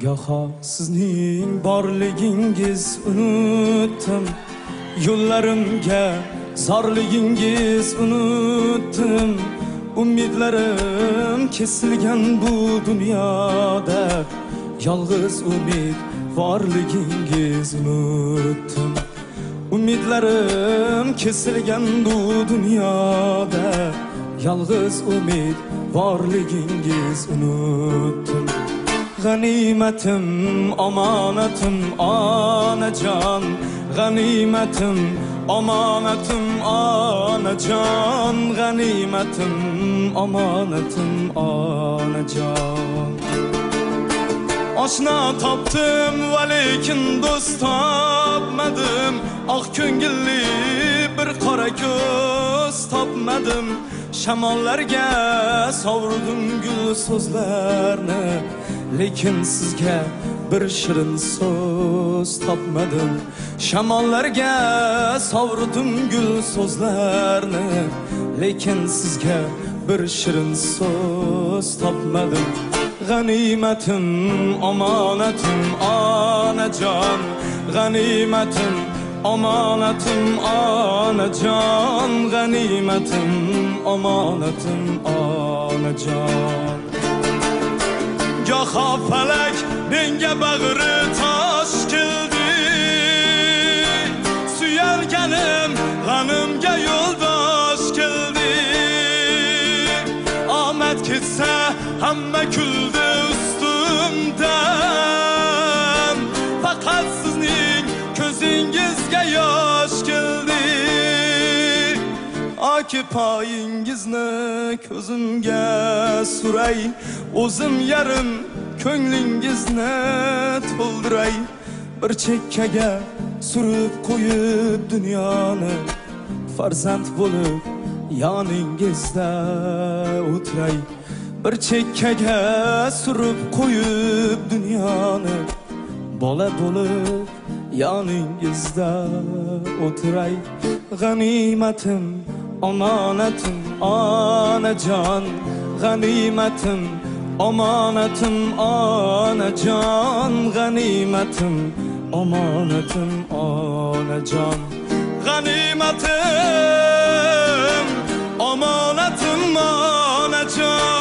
Goho sizning borligingiz unutdim, yo'llarimga zorligingiz unutdim. Umidlarim kesilgan bu dunyoda, yolg'iz umid borligingiz unutdim. Umidlarim kesilgan bu dunyoda, yolg'iz umid borligingiz unutdim. G'animatim, omonatim, onajon, g'animatim, omonatim, onajon, g'animatim, omonatim, onajon. Oshna topdim, lekin do'st topmadim. Oq ko'ngilli bir qora ko'z topmadim. Shamollarga sovrdim gul so'zlarni, lekin sizga bir shirin so'z topmadim. Shamollarga sovrdim gul so'zlarni, lekin sizga bir shirin so'z topmadim. G'animatim, omonatim, onajon, g'animatim, omonatim, onajon, g'animatim, omonatim, onajon. Goho falak menga bag'ri tosh keldi, suyalganim g'animga yo'ldosh keldi. Omad ketsa hamma kuldi ustimdan, faqat sizning ko'zingizga yosh keldi. Oki poyingizni ko'zimga suray, o'zim yarim ko'nglingizni to'ldiray. Bir chekkaga surib qo'yib dunyoni, farzand bo'lib yoningizda o'tiray. Bir chekkaga surib qo'yib dunyoni, bola bo'lib yoningizda o'tiray. G'animatim, omonatim, onajon, g'animatim, omonatim, onajon, g'animatim, omonatim, onajon, g'animatim, omonatim, onajon.